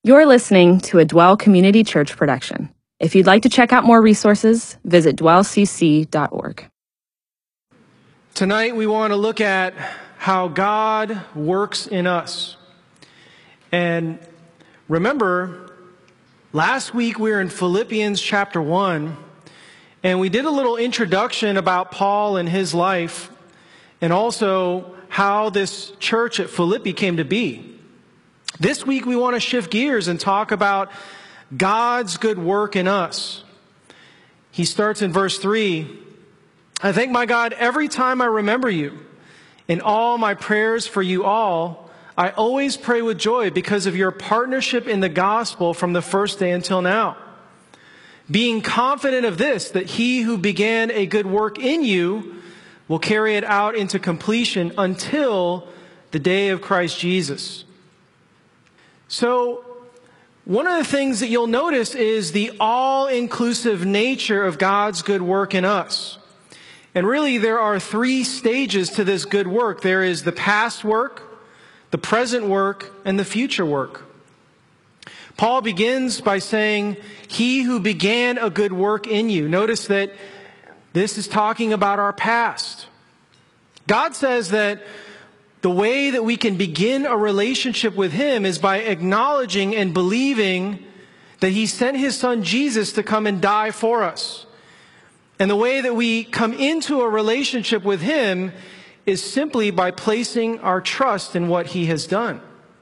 You're listening to a Dwell Community Church production. If you'd like to check out more resources, visit dwellcc.org. Tonight we want to look at how God works in us. And remember, last week we were in Philippians chapter 1, and we did a little introduction about Paul and his life, and also how this church at Philippi came to be. This week we want to shift gears and talk about God's good work in us. He starts in verse 3. I thank my God every time I remember you. In all my prayers for you all, I always pray with joy because of your partnership in the gospel from the first day until now. Being confident of this, that he who began a good work in you will carry it out into completion until the day of Christ Jesus. So, one of the things that you'll notice is the all-inclusive nature of God's good work in us. And really, there are three stages to this good work. There is the past work, the present work, and the future work. Paul begins by saying, he who began a good work in you. Notice that this is talking about our past. God says that the way that we can begin a relationship with him is by acknowledging and believing that he sent his son Jesus to come and die for us. And the way that we come into a relationship with him is simply by placing our trust in what he has done.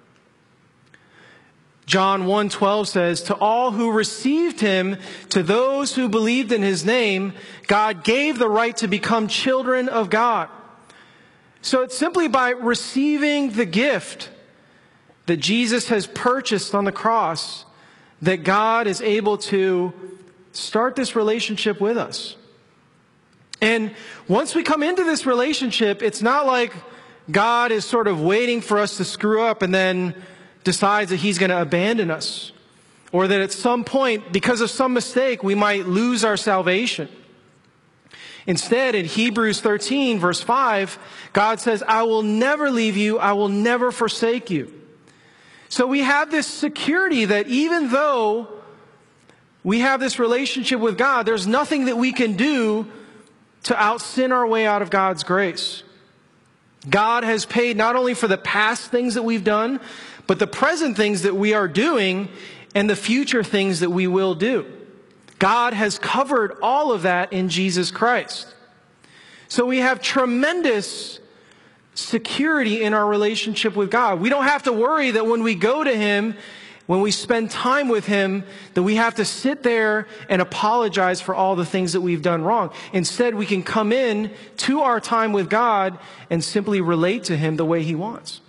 John 1:12 says, to all who received him, to those who believed in his name, God gave the right to become children of God. So it's simply by receiving the gift that Jesus has purchased on the cross that God is able to start this relationship with us. And once we come into this relationship, it's not like God is sort of waiting for us to screw up and then decides that he's going to abandon us. Or that at some point, because of some mistake, we might lose our salvation. Instead, in Hebrews 13, verse 5, God says, I will never leave you, I will never forsake you. So we have this security that even though we have this relationship with God, there's nothing that we can do to out-sin our way out of God's grace. God has paid not only for the past things that we've done, but the present things that we are doing and the future things that we will do. God has covered all of that in Jesus Christ. So we have tremendous security in our relationship with God. We don't have to worry that when we go to him, when we spend time with him, that we have to sit there and apologize for all the things that we've done wrong. Instead, we can come in to our time with God and simply relate to him the way he wants.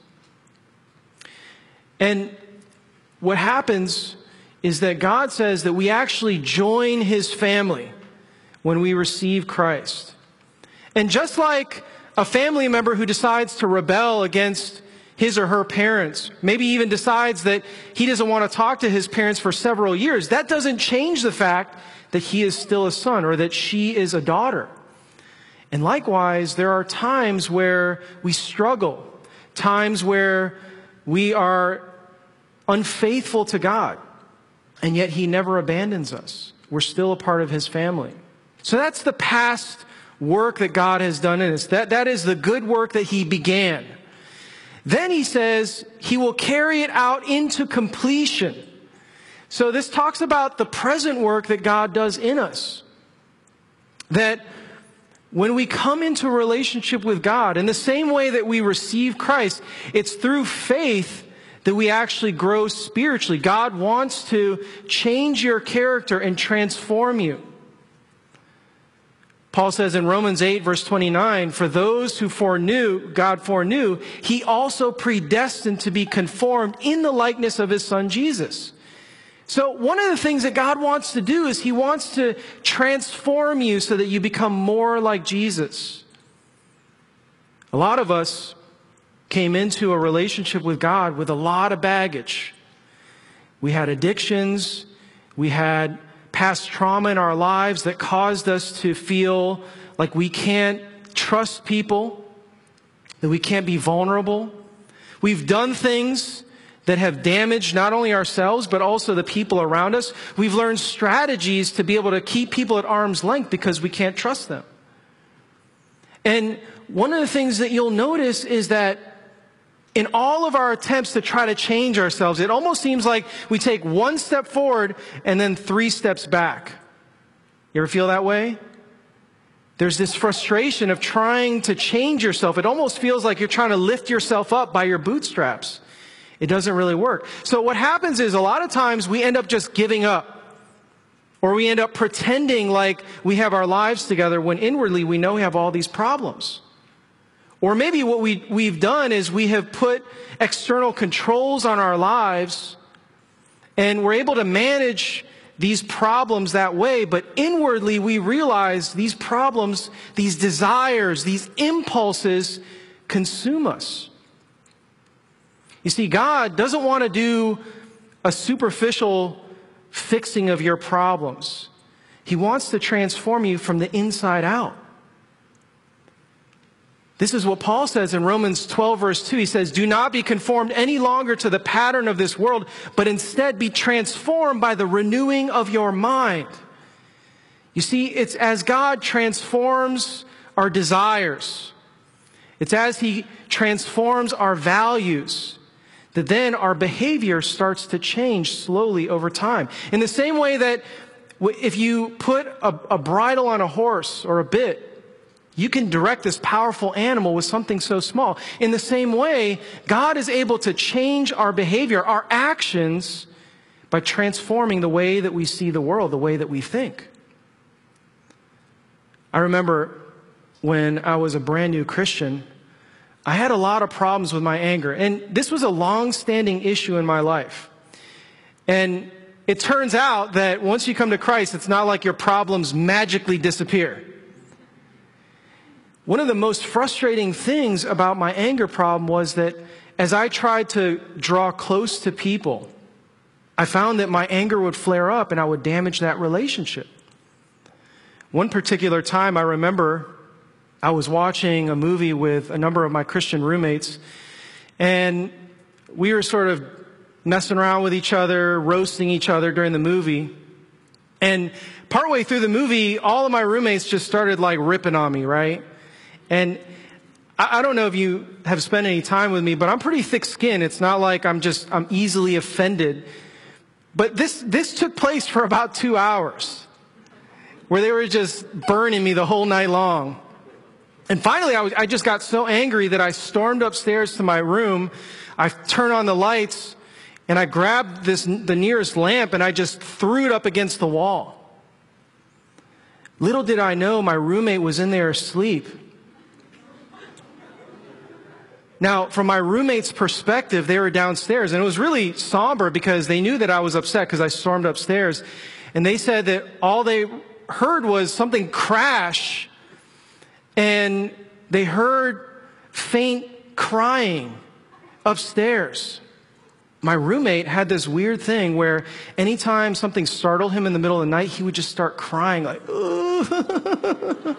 And what happens is that God says that we actually join his family when we receive Christ. And just like a family member who decides to rebel against his or her parents, maybe even decides that he doesn't want to talk to his parents for several years, that doesn't change the fact that he is still a son or that she is a daughter. And likewise, there are times where we struggle, times where we are unfaithful to God. And yet he never abandons us. We're still a part of his family. So that's the past work that God has done in us. That is the good work that he began. Then he says he will carry it out into completion. So this talks about the present work that God does in us. That when we come into a relationship with God, in the same way that we receive Christ, it's through faith that we actually grow spiritually. God wants to change your character and transform you. Paul says in Romans 8, verse 29, for those who God foreknew, he also predestined to be conformed in the likeness of his son Jesus. So one of the things that God wants to do is he wants to transform you so that you become more like Jesus. A lot of us came into a relationship with God with a lot of baggage. We had addictions. We had past trauma in our lives that caused us to feel like we can't trust people, that we can't be vulnerable. We've done things that have damaged not only ourselves, but also the people around us. We've learned strategies to be able to keep people at arm's length because we can't trust them. And one of the things that you'll notice is that in all of our attempts to try to change ourselves, it almost seems like we take one step forward and then 3 steps back. You ever feel that way? There's this frustration of trying to change yourself. It almost feels like you're trying to lift yourself up by your bootstraps. It doesn't really work. So what happens is a lot of times we end up just giving up, or we end up pretending like we have our lives together when inwardly we know we have all these problems. Or maybe what we've done is we have put external controls on our lives and we're able to manage these problems that way, but inwardly we realize these problems, these desires, these impulses consume us. You see, God doesn't want to do a superficial fixing of your problems. He wants to transform you from the inside out. This is what Paul says in Romans 12, verse 2. He says, "Do not be conformed any longer to the pattern of this world, but instead be transformed by the renewing of your mind." You see, it's as God transforms our desires, it's as He transforms our values, that then our behavior starts to change slowly over time. In the same way that if you put a bridle on a horse or a bit, you can direct this powerful animal with something so small. In the same way, God is able to change our behavior, our actions, by transforming the way that we see the world, the way that we think. I remember when I was a brand new Christian, I had a lot of problems with my anger. And this was a long-standing issue in my life. And it turns out that once you come to Christ, it's not like your problems magically disappear. One of the most frustrating things about my anger problem was that as I tried to draw close to people, I found that my anger would flare up and I would damage that relationship. One particular time I remember I was watching a movie with a number of my Christian roommates, and we were sort of messing around with each other, roasting each other during the movie. And partway through the movie, all of my roommates just started like ripping on me, right? And I don't know if you have spent any time with me, but I'm pretty thick-skinned. It's not like I'm easily offended. But this took place for about 2 hours, where they were just burning me the whole night long. And finally, I just got so angry that I stormed upstairs to my room. I turned on the lights, and I grabbed the nearest lamp, and I just threw it up against the wall. Little did I know my roommate was in there asleep. Now, from my roommate's perspective, they were downstairs, and it was really somber because they knew that I was upset because I stormed upstairs. And they said that all they heard was something crash, and they heard faint crying upstairs. My roommate had this weird thing where anytime something startled him in the middle of the night, he would just start crying like, ugh.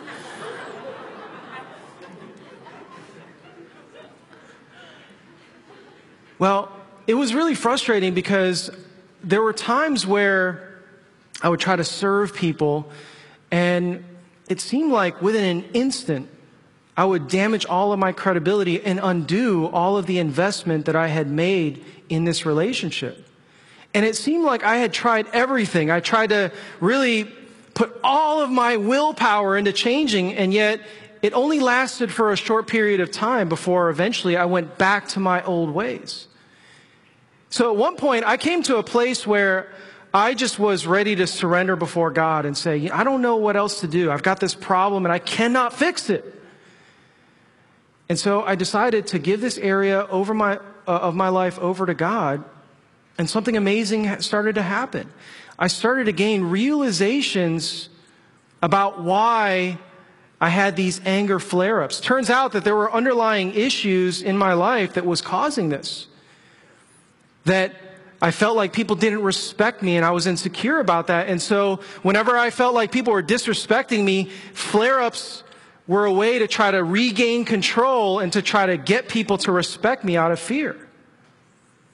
Well, it was really frustrating because there were times where I would try to serve people, and it seemed like within an instant, I would damage all of my credibility and undo all of the investment that I had made in this relationship. And it seemed like I had tried everything. I tried to really put all of my willpower into changing, and yet it only lasted for a short period of time before eventually I went back to my old ways. So at one point, I came to a place where I just was ready to surrender before God and say, I don't know what else to do. I've got this problem and I cannot fix it. And so I decided to give this area of my life over to God, and something amazing started to happen. I started to gain realizations about why I had these anger flare-ups. Turns out that there were underlying issues in my life that was causing this. That I felt like people didn't respect me, and I was insecure about that. And so whenever I felt like people were disrespecting me, flare-ups were a way to try to regain control and to try to get people to respect me out of fear.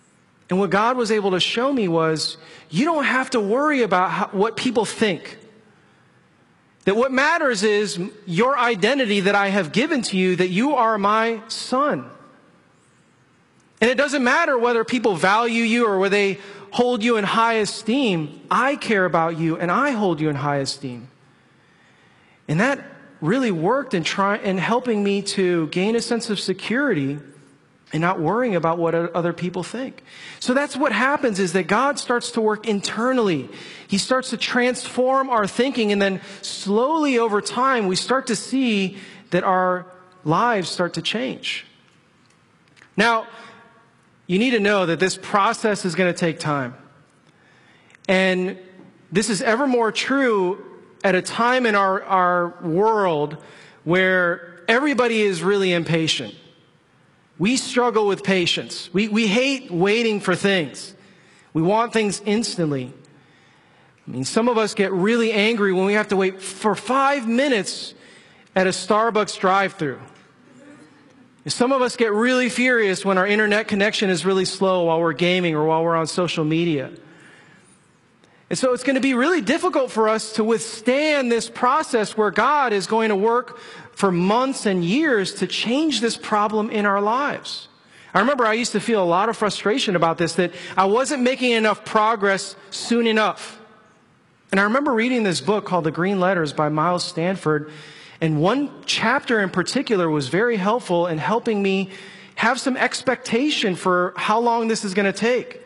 And what God was able to show me was, you don't have to worry about what people think. That what matters is your identity that I have given to you, that you are my son. And it doesn't matter whether people value you or whether they hold you in high esteem. I care about you and I hold you in high esteem. And that really worked in helping me to gain a sense of security and not worrying about what other people think. So that's what happens, is that God starts to work internally. He starts to transform our thinking, and then slowly over time, we start to see that our lives start to change. Now, you need to know that this process is going to take time. And this is ever more true at a time in our world where everybody is really impatient. We struggle with patience. We hate waiting for things. We want things instantly. I mean, some of us get really angry when we have to wait for 5 minutes at a Starbucks drive-thru. Some of us get really furious when our internet connection is really slow while we're gaming or while we're on social media. And so it's going to be really difficult for us to withstand this process where God is going to work for months and years to change this problem in our lives. I remember I used to feel a lot of frustration about this, that I wasn't making enough progress soon enough. And I remember reading this book called The Green Letters by Miles Stanford, and one chapter in particular was very helpful in helping me have some expectation for how long this is going to take.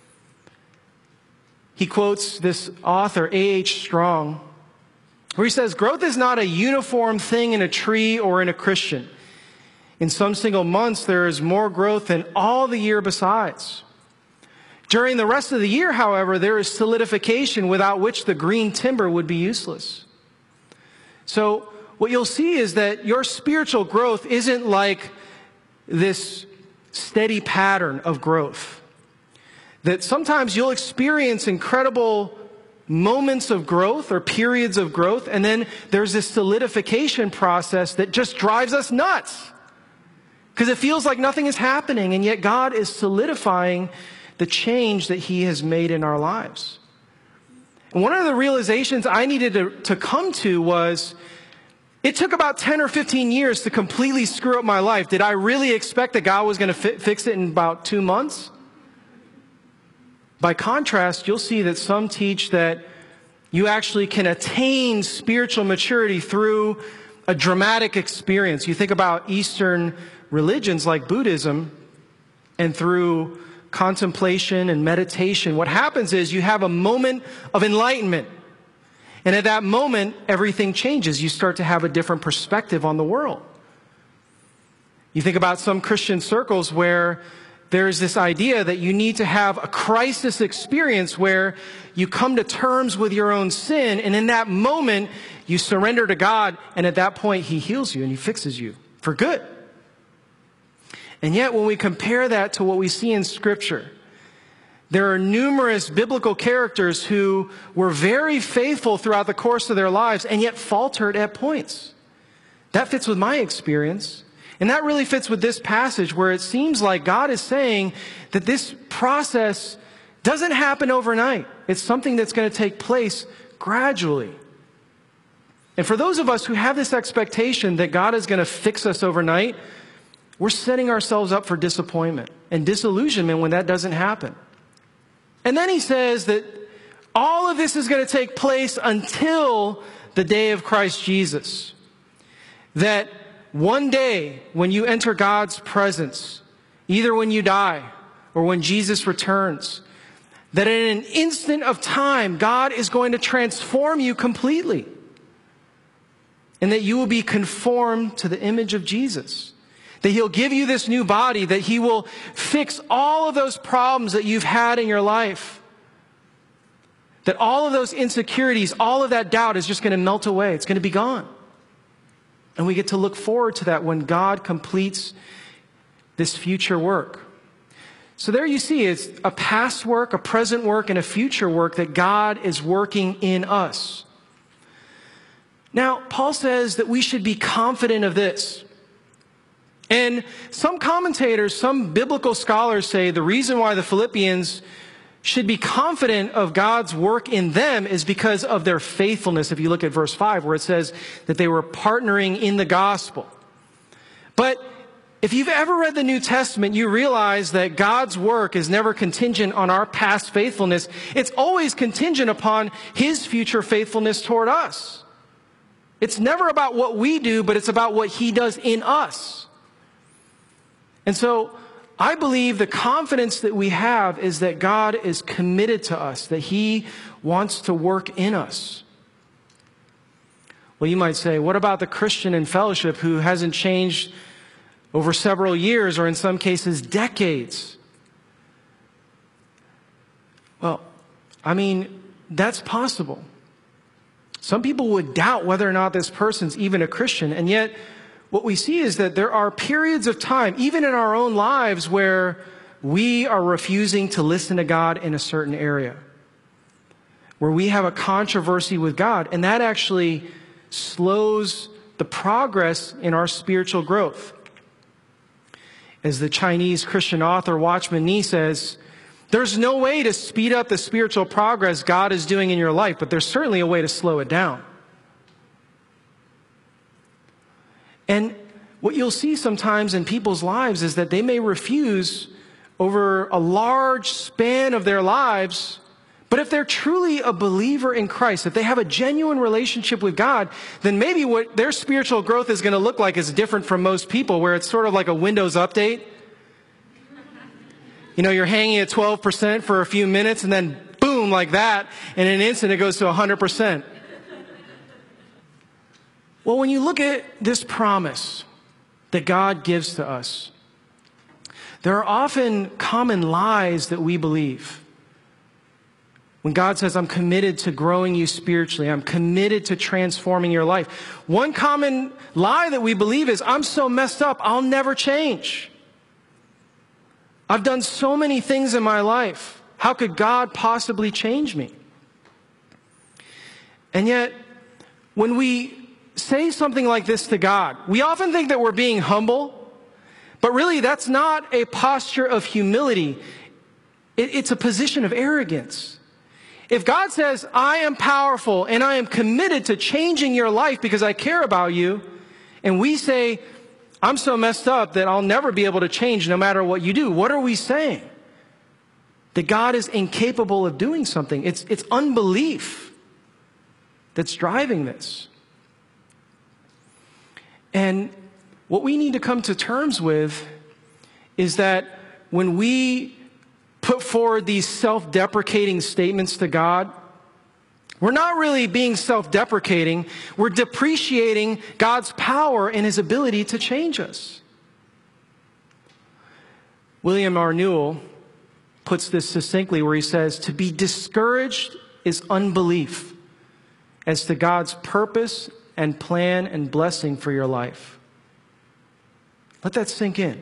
He quotes this author, A.H. Strong, where he says, "Growth is not a uniform thing in a tree or in a Christian. In some single months, there is more growth than all the year besides. During the rest of the year, however, there is solidification without which the green timber would be useless." So what you'll see is that your spiritual growth isn't like this steady pattern of growth. That sometimes you'll experience incredible moments of growth or periods of growth, and then there's this solidification process that just drives us nuts. Because it feels like nothing is happening, and yet God is solidifying the change that He has made in our lives. And one of the realizations I needed to come to was, it took about 10 or 15 years to completely screw up my life. Did I really expect that God was going to fix it in about 2 months? By contrast, you'll see that some teach that you actually can attain spiritual maturity through a dramatic experience. You think about Eastern religions like Buddhism, and through contemplation and meditation, what happens is you have a moment of enlightenment. And at that moment, everything changes. You start to have a different perspective on the world. You think about some Christian circles where there's this idea that you need to have a crisis experience where you come to terms with your own sin, and in that moment, you surrender to God, and at that point, He heals you and He fixes you for good. And yet, when we compare that to what we see in Scripture, there are numerous biblical characters who were very faithful throughout the course of their lives, and yet faltered at points. That fits with my experience. And that really fits with this passage, where it seems like God is saying that this process doesn't happen overnight. It's something that's going to take place gradually. And for those of us who have this expectation that God is going to fix us overnight, we're setting ourselves up for disappointment and disillusionment when that doesn't happen. And then he says that all of this is going to take place until the day of Christ Jesus. That one day, when you enter God's presence, either when you die or when Jesus returns, that in an instant of time, God is going to transform you completely. And that you will be conformed to the image of Jesus. That He'll give you this new body, that He will fix all of those problems that you've had in your life. That all of those insecurities, all of that doubt is just going to melt away. It's going to be gone. And we get to look forward to that when God completes this future work. So there you see, it's a past work, a present work, and a future work that God is working in us. Now, Paul says that we should be confident of this. And some commentators, some biblical scholars say the reason why the Philippians should be confident of God's work in them is because of their faithfulness. If you look at verse 5, where it says that they were partnering in the gospel. But if you've ever read the New Testament, you realize that God's work is never contingent on our past faithfulness. It's always contingent upon His future faithfulness toward us. It's never about what we do, but it's about what He does in us. And so I believe the confidence that we have is that God is committed to us, that He wants to work in us. Well, you might say, what about the Christian in fellowship who hasn't changed over several years, or in some cases, decades? Well, I mean, that's possible. Some people would doubt whether or not this person's even a Christian, and yet what we see is that there are periods of time, even in our own lives, where we are refusing to listen to God in a certain area, where we have a controversy with God, and that actually slows the progress in our spiritual growth. As the Chinese Christian author Watchman Nee says, there's no way to speed up the spiritual progress God is doing in your life, but there's certainly a way to slow it down. And what you'll see sometimes in people's lives is that they may refuse over a large span of their lives, but if they're truly a believer in Christ, if they have a genuine relationship with God, then maybe what their spiritual growth is going to look like is different from most people, where it's sort of like a Windows update. You know, you're hanging at 12% for a few minutes, and then boom, like that, in an instant it goes to 100%. Well, when you look at this promise that God gives to us, there are often common lies that we believe. When God says, I'm committed to growing you spiritually, I'm committed to transforming your life, one common lie that we believe is, I'm so messed up, I'll never change. I've done so many things in my life. How could God possibly change me? And yet, when we say something like this to God, we often think that we're being humble, but really that's not a posture of humility. It's a position of arrogance. If God says, I am powerful and I am committed to changing your life because I care about you, and we say, I'm so messed up that I'll never be able to change no matter what you do, what are we saying? That God is incapable of doing something. It's unbelief that's driving this. And what we need to come to terms with is that when we put forward these self-deprecating statements to God, we're not really being self-deprecating. We're depreciating God's power and His ability to change us. William R. Newell puts this succinctly where he says, to be discouraged is unbelief as to God's purpose and plan and blessing for your life. Let that sink in.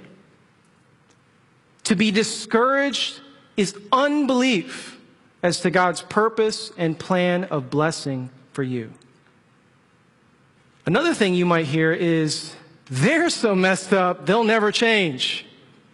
To be discouraged is unbelief as to God's purpose and plan of blessing for you. Another thing you might hear is, they're so messed up, they'll never change.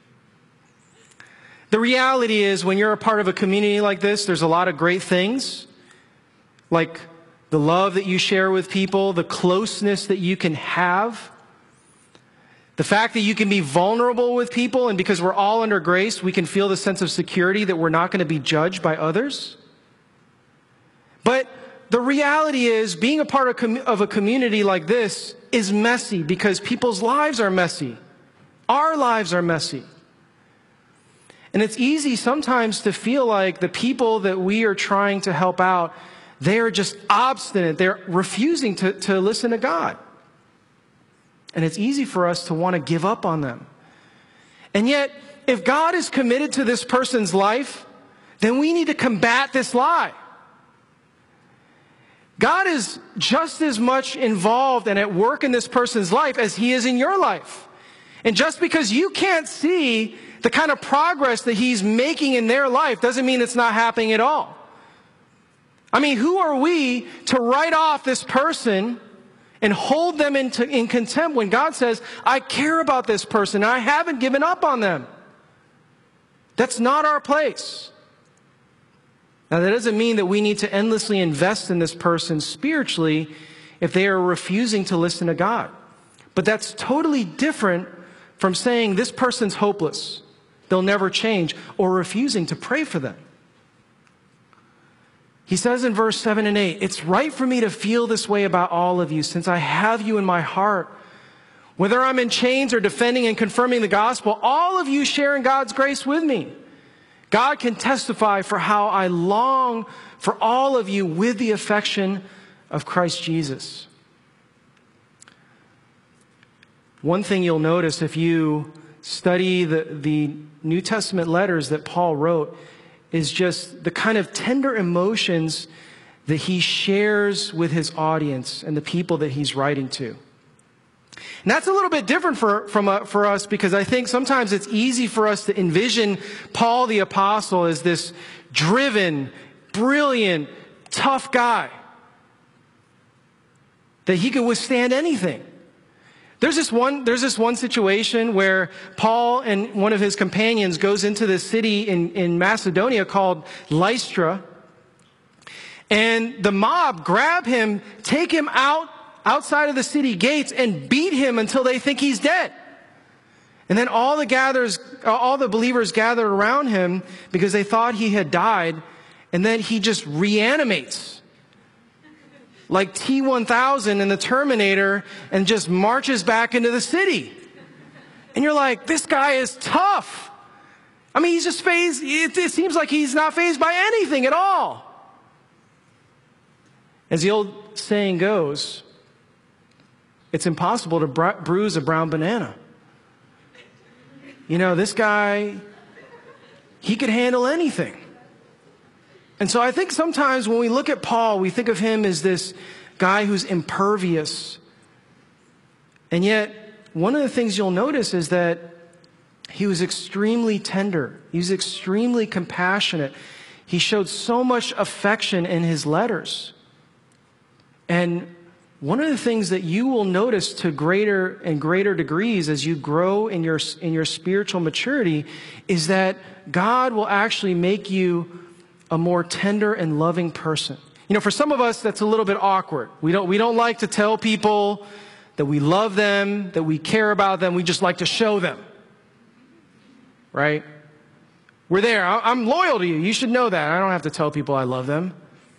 The reality is, when you're a part of a community like this, there's a lot of great things, like the love that you share with people, the closeness that you can have, the fact that you can be vulnerable with people, and because we're all under grace, we can feel the sense of security that we're not going to be judged by others. But the reality is, being a part of a community like this is messy because people's lives are messy. Our lives are messy. And it's easy sometimes to feel like the people that we are trying to help out, they are just obstinate. They're refusing to listen to God. And it's easy for us to want to give up on them. And yet, if God is committed to this person's life, then we need to combat this lie. God is just as much involved and at work in this person's life as He is in your life. And just because you can't see the kind of progress that He's making in their life doesn't mean it's not happening at all. I mean, who are we to write off this person and hold them in contempt when God says, I care about this person and I haven't given up on them. That's not our place. Now, that doesn't mean that we need to endlessly invest in this person spiritually if they are refusing to listen to God. But that's totally different from saying this person's hopeless, they'll never change, or refusing to pray for them. He says in verse 7 and 8, it's right for me to feel this way about all of you, since I have you in my heart. Whether I'm in chains or defending and confirming the gospel, all of you share in God's grace with me. God can testify for how I long for all of you with the affection of Christ Jesus. One thing you'll notice if you study the New Testament letters that Paul wrote is just the kind of tender emotions that he shares with his audience and the people that he's writing to. And that's a little bit different for us, because I think sometimes it's easy for us to envision Paul the Apostle as this driven, brilliant, tough guy, that he could withstand anything. There's this one situation where Paul and one of his companions goes into this city in Macedonia called Lystra, and the mob grab him, take him outside of the city gates and beat him until they think he's dead. And then all the believers gathered around him because they thought he had died, and then he just reanimates like T-1000 in the Terminator and just marches back into the city. And you're like, this guy is tough. I mean, he's just fazed. It seems like he's not fazed by anything at all. As the old saying goes, it's impossible to bruise a brown banana. You know, this guy, he could handle anything. And so I think sometimes when we look at Paul, we think of him as this guy who's impervious. And yet, one of the things you'll notice is that he was extremely tender. He was extremely compassionate. He showed so much affection in his letters. And one of the things that you will notice to greater and greater degrees as you grow in your spiritual maturity is that God will actually make you a more tender and loving person. You know, for some of us, that's a little bit awkward. We don't like to tell people that we love them, that we care about them. We just like to show them. Right? We're there. I'm loyal to you. You should know that. I don't have to tell people I love them.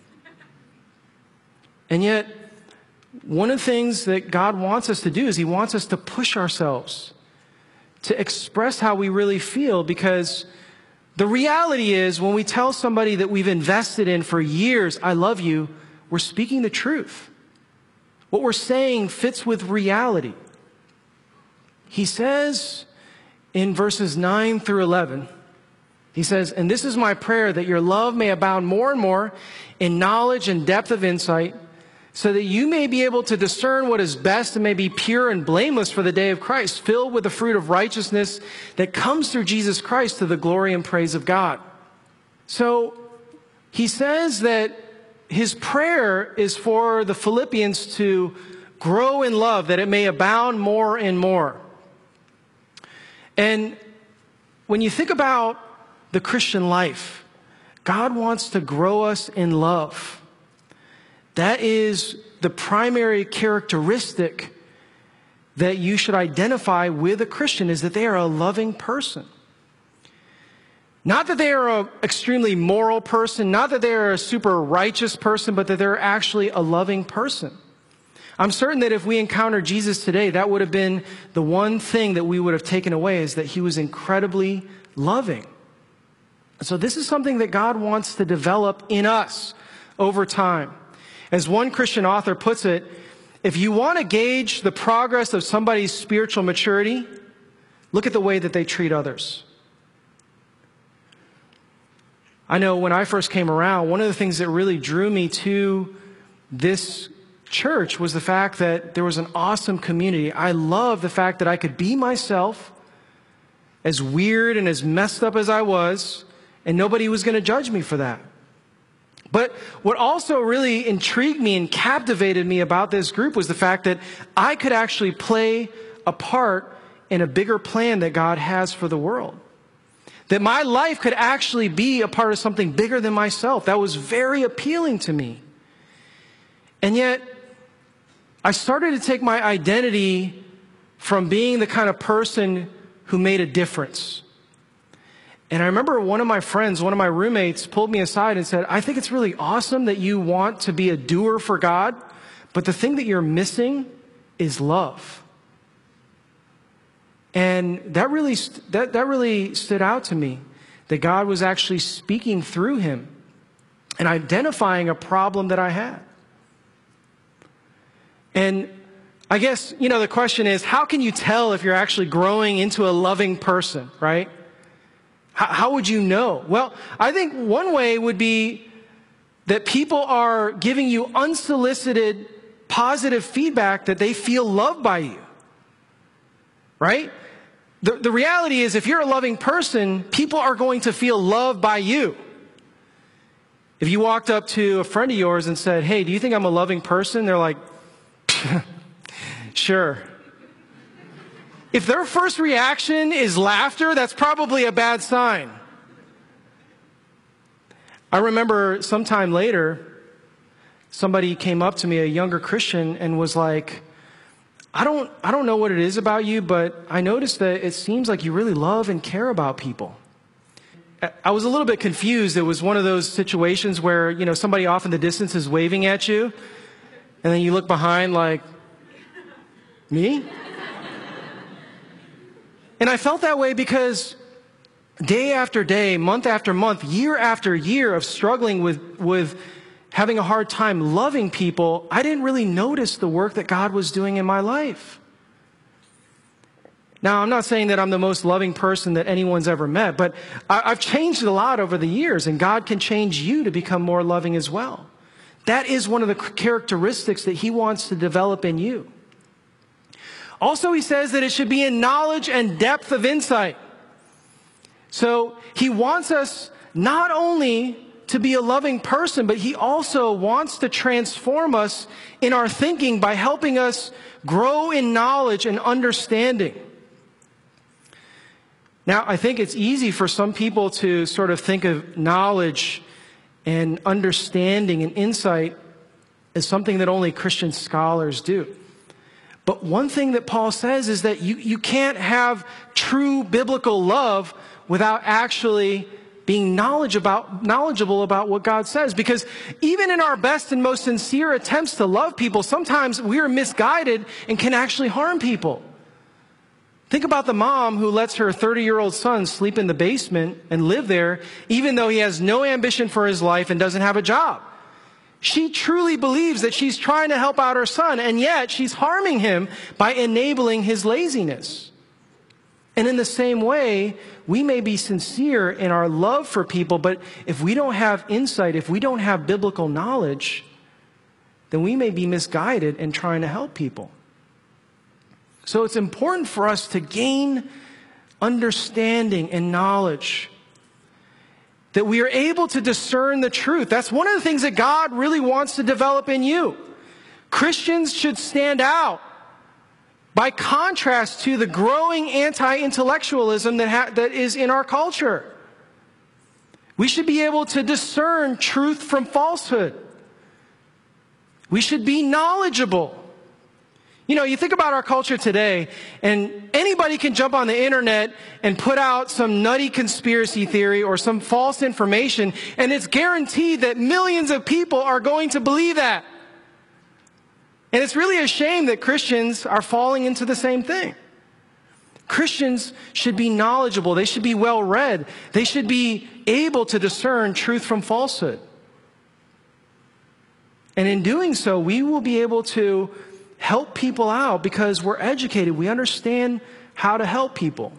And yet, one of the things that God wants us to do is He wants us to push ourselves to express how we really feel, because the reality is when we tell somebody that we've invested in for years, I love you, we're speaking the truth. What we're saying fits with reality. He says in verses 9 through 11, he says, and this is my prayer, that your love may abound more and more in knowledge and depth of insight, so that you may be able to discern what is best and may be pure and blameless for the day of Christ, filled with the fruit of righteousness that comes through Jesus Christ to the glory and praise of God. So he says that his prayer is for the Philippians to grow in love, that it may abound more and more. And when you think about the Christian life, God wants to grow us in love. That is the primary characteristic that you should identify with a Christian, is that they are a loving person. Not that they are an extremely moral person, not that they are a super righteous person, but that they're actually a loving person. I'm certain that if we encountered Jesus today, that would have been the one thing that we would have taken away, is that He was incredibly loving. So this is something that God wants to develop in us over time. As one Christian author puts it, if you want to gauge the progress of somebody's spiritual maturity, look at the way that they treat others. I know when I first came around, one of the things that really drew me to this church was the fact that there was an awesome community. I love the fact that I could be myself, as weird and as messed up as I was, and nobody was going to judge me for that. But what also really intrigued me and captivated me about this group was the fact that I could actually play a part in a bigger plan that God has for the world. That my life could actually be a part of something bigger than myself. That was very appealing to me. And yet, I started to take my identity from being the kind of person who made a difference. And I remember one of my friends, one of my roommates, pulled me aside and said, I think it's really awesome that you want to be a doer for God, but the thing that you're missing is love. And that really stood out to me, that God was actually speaking through him and identifying a problem that I had. And I guess, the question is, how can you tell if you're actually growing into a loving person, right? How would you know? Well, I think one way would be that people are giving you unsolicited positive feedback that they feel loved by you, right? The reality is, if you're a loving person, people are going to feel loved by you. If you walked up to a friend of yours and said, hey, do you think I'm a loving person? They're like, sure. If their first reaction is laughter, that's probably a bad sign. I remember sometime later, somebody came up to me, a younger Christian, and was like, I don't know what it is about you, but I noticed that it seems like you really love and care about people. I was a little bit confused. It was one of those situations where, somebody off in the distance is waving at you, and then you look behind like, me? And I felt that way because day after day, month after month, year after year of struggling with having a hard time loving people, I didn't really notice the work that God was doing in my life. Now, I'm not saying that I'm the most loving person that anyone's ever met, but I've changed a lot over the years, and God can change you to become more loving as well. That is one of the characteristics that He wants to develop in you. Also, He says that it should be in knowledge and depth of insight. So He wants us not only to be a loving person, but He also wants to transform us in our thinking by helping us grow in knowledge and understanding. Now, I think it's easy for some people to sort of think of knowledge and understanding and insight as something that only Christian scholars do. But one thing that Paul says is that you can't have true biblical love without actually being knowledgeable about what God says. Because even in our best and most sincere attempts to love people, sometimes we are misguided and can actually harm people. Think about the mom who lets her 30-year-old son sleep in the basement and live there, even though he has no ambition for his life and doesn't have a job. She truly believes that she's trying to help out her son, and yet she's harming him by enabling his laziness. And in the same way, we may be sincere in our love for people, but if we don't have insight, if we don't have biblical knowledge, then we may be misguided in trying to help people. So it's important for us to gain understanding and knowledge, that we are able to discern the truth. That's one of the things that God really wants to develop in you. Christians should stand out by contrast to the growing anti-intellectualism that is in our culture. We should be able to discern truth from falsehood. We should be knowledgeable. You think about our culture today, and anybody can jump on the internet and put out some nutty conspiracy theory or some false information, and it's guaranteed that millions of people are going to believe that. And it's really a shame that Christians are falling into the same thing. Christians should be knowledgeable. They should be well-read. They should be able to discern truth from falsehood. And in doing so, we will be able to help people out because we're educated. We understand how to help people.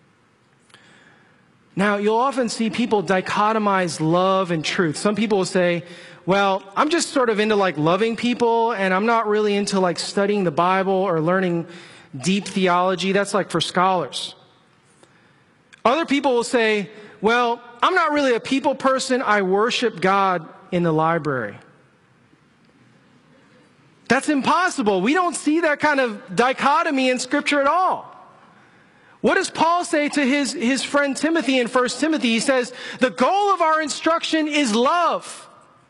Now, you'll often see people dichotomize love and truth. Some people will say, well, I'm just sort of into loving people, and I'm not really into studying the Bible or learning deep theology. That's for scholars. Other people will say, well, I'm not really a people person. I worship God in the library. That's impossible. We don't see that kind of dichotomy in Scripture at all. What does Paul say to his friend Timothy in 1 Timothy? He says, the goal of our instruction is love.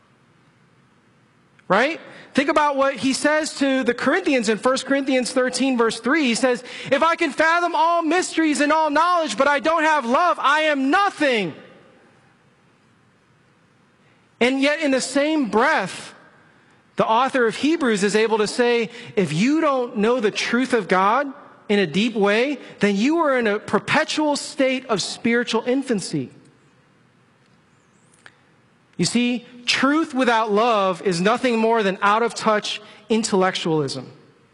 Right? Think about what he says to the Corinthians in 1 Corinthians 13 verse 3. He says, if I can fathom all mysteries and all knowledge, but I don't have love, I am nothing. And yet in the same breath, the author of Hebrews is able to say, if you don't know the truth of God in a deep way, then you are in a perpetual state of spiritual infancy. You see, truth without love is nothing more than out-of-touch intellectualism.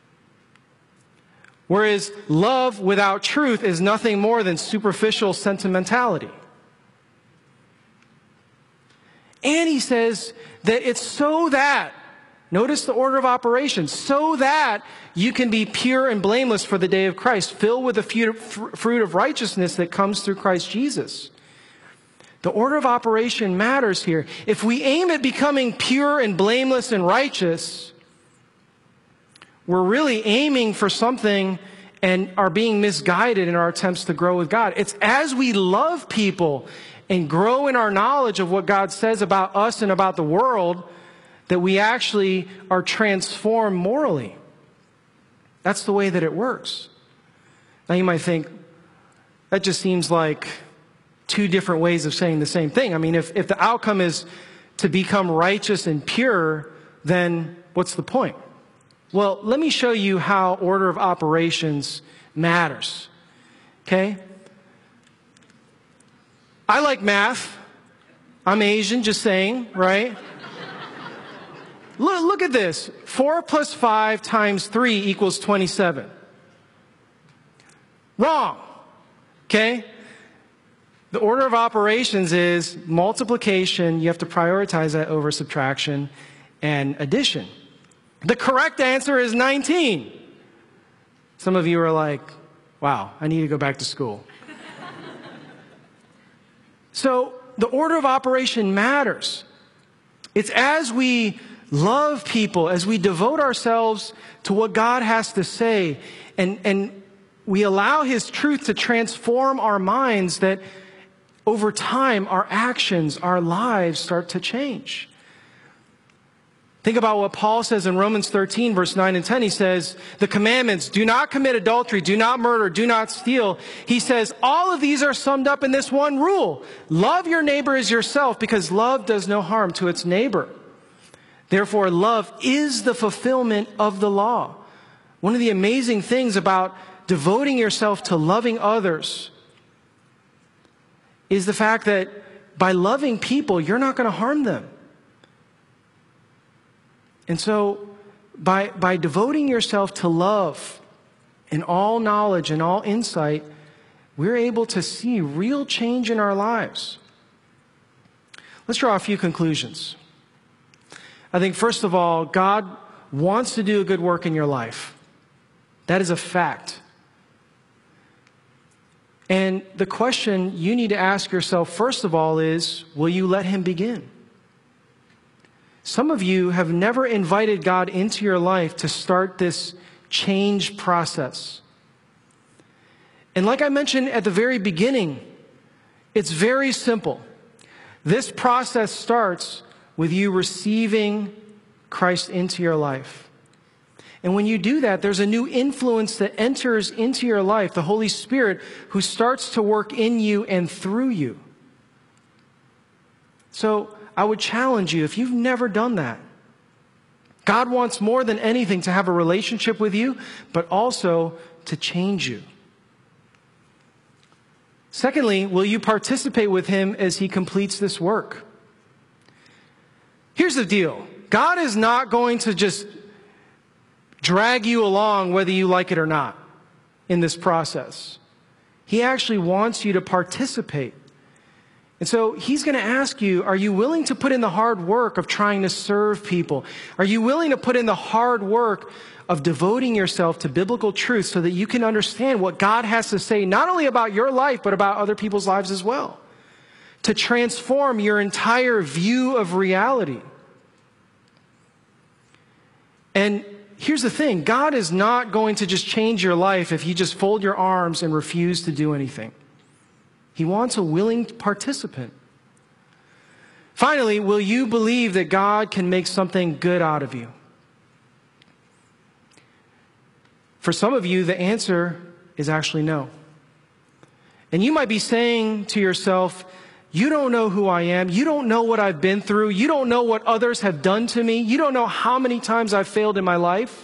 Whereas love without truth is nothing more than superficial sentimentality. And he says that it's so that, notice the order of operations, so that you can be pure and blameless for the day of Christ, filled with the fruit of righteousness that comes through Christ Jesus. The order of operation matters here. If we aim at becoming pure and blameless and righteous, we're really aiming for something and are being misguided in our attempts to grow with God. It's as we love people and grow in our knowledge of what God says about us and about the world that we actually are transformed morally. That's the way that it works. Now you might think, that just seems like two different ways of saying the same thing. I mean, if the outcome is to become righteous and pure, then what's the point? Well, let me show you how order of operations matters. Okay? I like math. I'm Asian, just saying, right? Look at this. 4 plus 5 times 3 equals 27. Wrong. Okay? The order of operations is multiplication. You have to prioritize that over subtraction and addition. The correct answer is 19. Some of you are like, wow, I need to go back to school. So the order of operation matters. It's as we love people, as we devote ourselves to what God has to say, and we allow His truth to transform our minds, that over time, our actions, our lives start to change. Think about what Paul says in Romans 13, verse 9 and 10. He says, the commandments, do not commit adultery, do not murder, do not steal. He says, all of these are summed up in this one rule. Love your neighbor as yourself, because love does no harm to its neighbor. Therefore, love is the fulfillment of the law. One of the amazing things about devoting yourself to loving others is the fact that by loving people, you're not going to harm them. And so by devoting yourself to love and all knowledge and all insight, we're able to see real change in our lives. Let's draw a few conclusions. I think, first of all, God wants to do a good work in your life. That is a fact. And the question you need to ask yourself, first of all, is, will you let Him begin? Some of you have never invited God into your life to start this change process. And like I mentioned at the very beginning, it's very simple. This process starts with you receiving Christ into your life. And when you do that, there's a new influence that enters into your life, the Holy Spirit, who starts to work in you and through you. So I would challenge you, if you've never done that, God wants more than anything to have a relationship with you, but also to change you. Secondly, will you participate with Him as He completes this work? Here's the deal. God is not going to just drag you along whether you like it or not in this process. He actually wants you to participate. And so He's going to ask you, are you willing to put in the hard work of trying to serve people? Are you willing to put in the hard work of devoting yourself to biblical truth so that you can understand what God has to say, not only about your life, but about other people's lives as well? to transform your entire view of reality. And here's the thing, God is not going to just change your life if you just fold your arms and refuse to do anything. He wants a willing participant. Finally, will you believe that God can make something good out of you? For some of you, the answer is actually no. And you might be saying to yourself, you don't know who I am. You don't know what I've been through. You don't know what others have done to me. You don't know how many times I've failed in my life.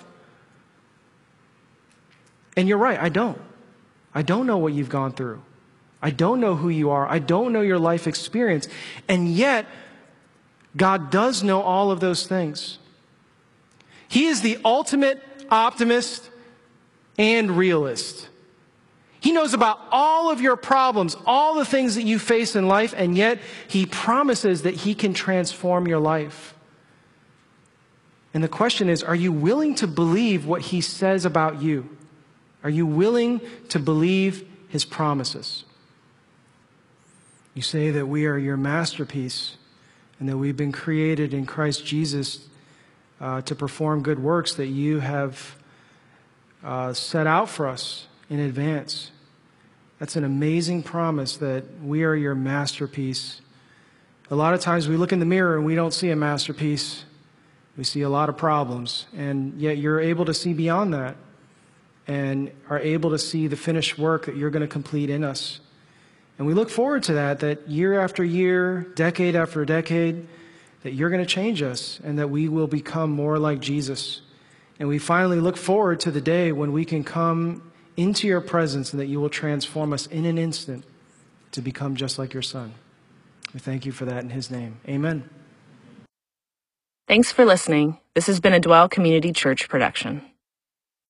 And you're right, I don't. I don't know what you've gone through. I don't know who you are. I don't know your life experience. And yet, God does know all of those things. He is the ultimate optimist and realist. He knows about all of your problems, all the things that you face in life, and yet He promises that He can transform your life. And the question is, are you willing to believe what He says about you? Are you willing to believe His promises? You say that we are your masterpiece and that we've been created in Christ Jesus to perform good works that you have set out for us in advance. That's an amazing promise that we are your masterpiece. A lot of times we look in the mirror and we don't see a masterpiece. We see a lot of problems, and yet you're able to see beyond that and are able to see the finished work that you're going to complete in us. And we look forward to that year after year, decade after decade, that you're going to change us and that we will become more like Jesus. And we finally look forward to the day when we can come into your presence and that you will transform us in an instant to become just like your Son. We thank you for that in His name. Amen. Thanks for listening. This has been a Dwell Community Church production.